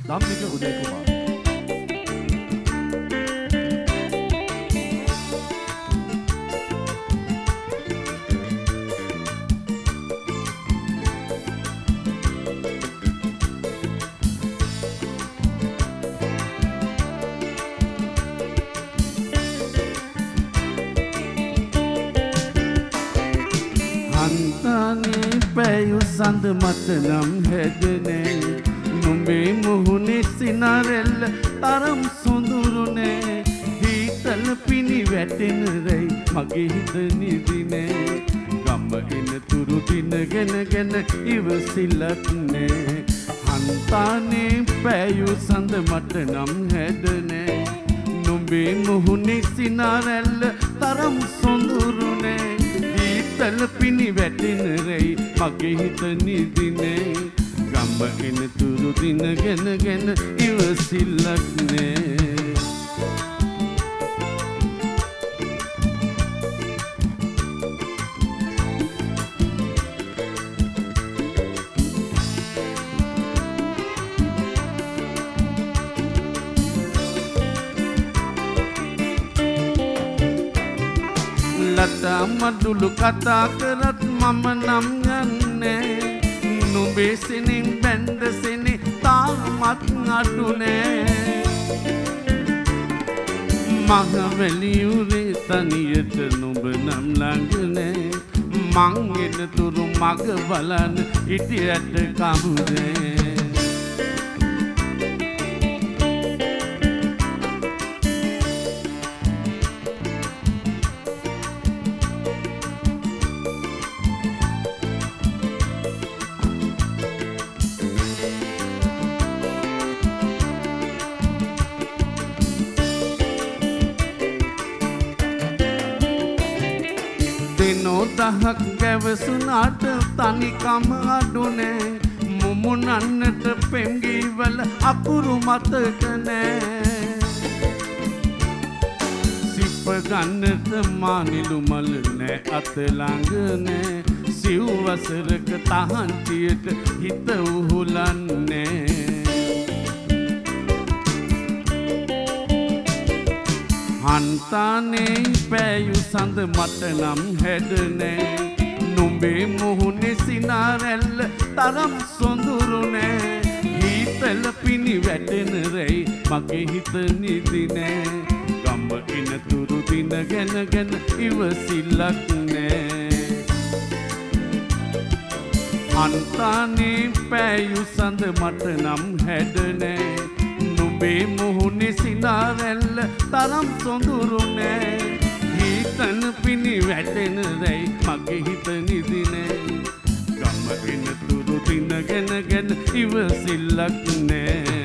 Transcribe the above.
ධම්මික උදයකුමාර. පැයු සඳ මත නම් හැදනේ නුඹේ මුහුණේ සිනරෙල්ල තරම් සොඳුරුනේ හීතල පිණි වැටෙන රැයි මගේ හිත නිදිනේ ගම එන තුරු දිනගෙන ඉවසිල්ලක් නේ හන්තානේ පැයු සඳ මත නම් හැදනේ නුඹේ මුහුණේ සිනරෙල්ල තරම් සොඳුරුනේ තල පිණි වැටෙන රැයි මගේ හිත නිදිනේ ගම්බ එන තුරු දිනගෙන ඉවසිල්ලක් නේ ලතා මඩුළු කතා කරත් මම නම් යන්නේ නුඹේ සිනින් බැඳ සිනි තාමත් අඩුනේ මහවැලි උරේ තනියට නුඹ නම් ළඟනේ මං එන තුරු මග බලන ඉතියට කඹුනේ දහක් ගැවසුනාට තනිකම අඩුනේ මුමුණන්නට පෙම්ගීවල අකුරු මතකනෑ සිප්ප ගන්නට මානිලු මල නෑ අතළඟනෑ සිව්වසරක තහන්තියට හිත උහුලන්නේ හන්තානේ පැයු සඳ මට නම් හැදනේ නුඹේ මුහුණේ සිනාරැල්ල තරම් සොඳුරුනේ හීතල පිණි වැටෙන රැයි මගේ හිත නිදිනේ ගම එන තුරු දිනගෙන ඉවසිල්ලක් නෑ හන්තානේ පැයු සඳ මට නම් හැදනේ නුඹේ මුහුණේ සිනාරැල්ල තරම් සොඳුරුනේ හීතල පිණි වැටෙන රැයි මගේ හිත නිදිනේ ගම එන තුරු දිනගෙන ඉවසිල්ලක් නෑ